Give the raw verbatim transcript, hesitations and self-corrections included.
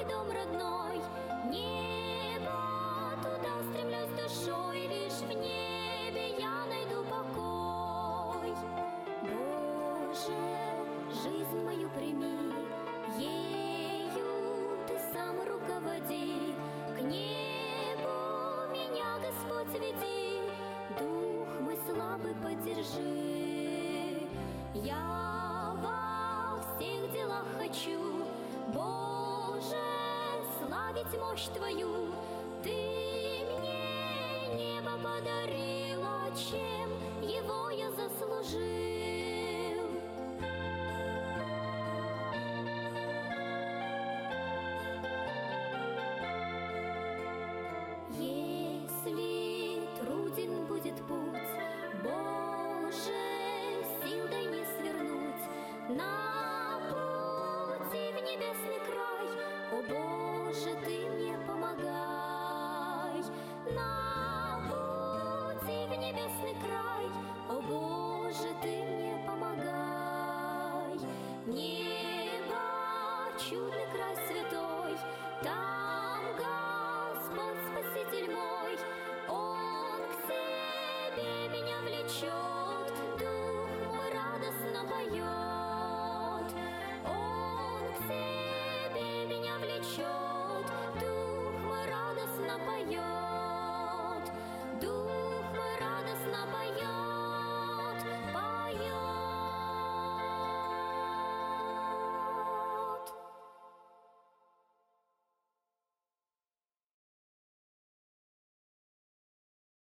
мой дом родной, небо, туда стремлюсь душой, лишь в небе я найду покой. Боже, жизнь мою прими, ею ты сам руководи, к небу меня, Господь, веди, дух мой слабый поддержи. Я во всех делах хочу, Боже, славить мощь Твою. Ты мне небо подарила, чем его я заслужил. Если труден будет путь, Боже, сил дай не свернуть на пути в небесный край. О Боже, Ты мне помогай на пути в небесный край. О Боже, Ты мне помогай. Небо, чудный край святой, там Господь Спаситель мой, Он к себе меня влечет, дух мой радостно поет.